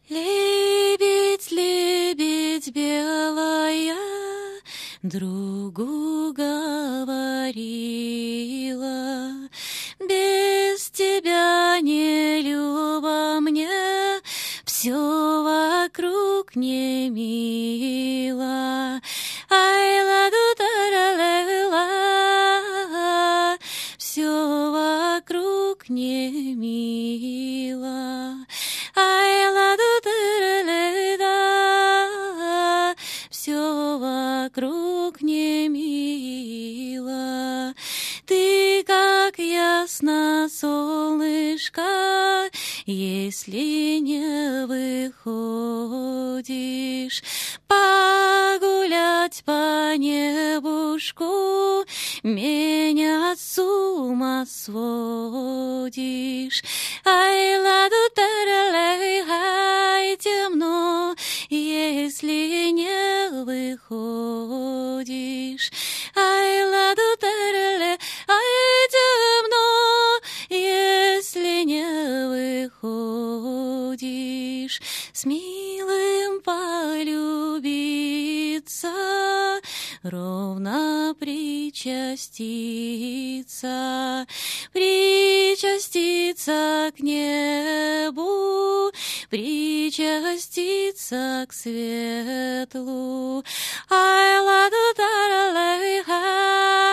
Лебедь, лебедь белая, другу говорила, без тебя не люба мне, все вокруг не мило. Ай, ладу таралела, все вокруг не мило. Ай, ладу таралела, все вокруг не мило. Ты как ясно солнышко, если не выходишь погулять по небушку, меня с ума сводишь. Ай, ладу таралей, ай, темно, если не выходишь. Ай, ладу таралей, ай, темно, если не выходишь. С милым полюбиться, ровно причаститься, причаститься к небу, причаститься к светлу. Ай, ладу таралей,